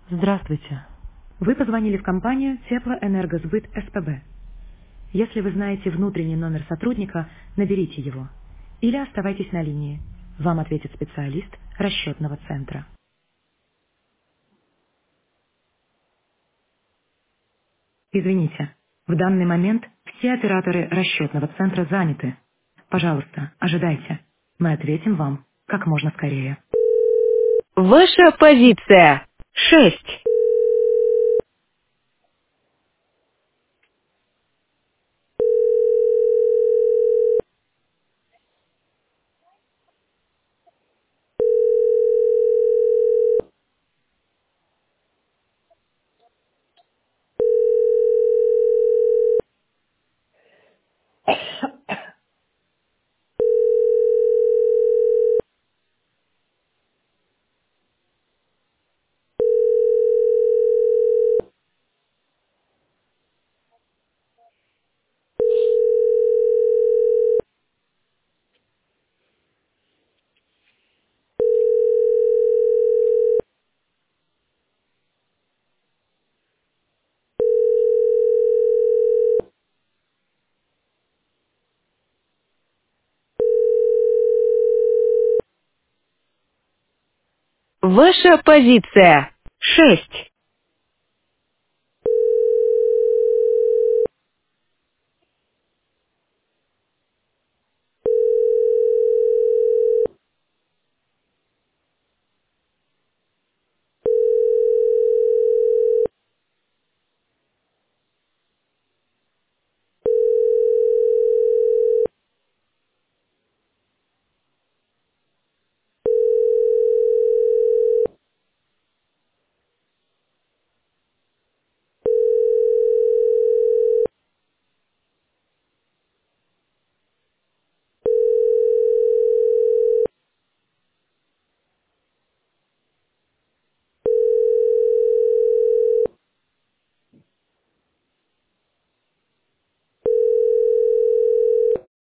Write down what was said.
Здравствуйте. Вы позвонили в компанию Теплоэнергосбыт СПБ. Если вы знаете внутренний номер сотрудника, наберите его. Или оставайтесь на линии. Вам ответит специалист расчетного центра. Извините, в данный момент все операторы расчетного центра заняты. Пожалуйста, ожидайте. Мы ответим вам как можно скорее. Ваша позиция 6. Ваша позиция 6.